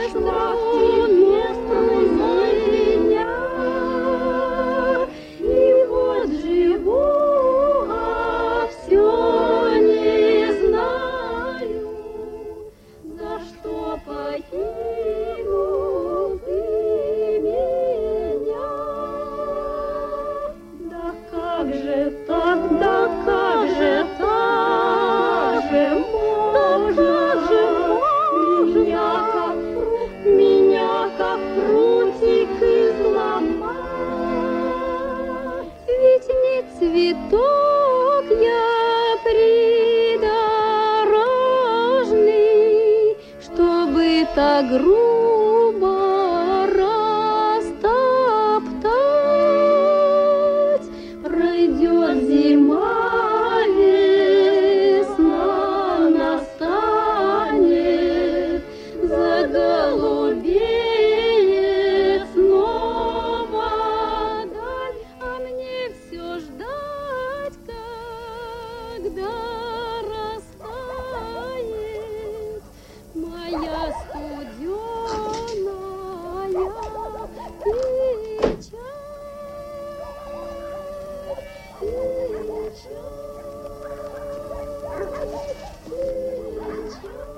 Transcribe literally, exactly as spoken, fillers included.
Цветок я придорожный, чтобы так грубо растоптать. Пройдет зима, весна настанет, заголубеет снова даль, а мне все ждать, когда растает моя студеная печаль, печаль, печаль.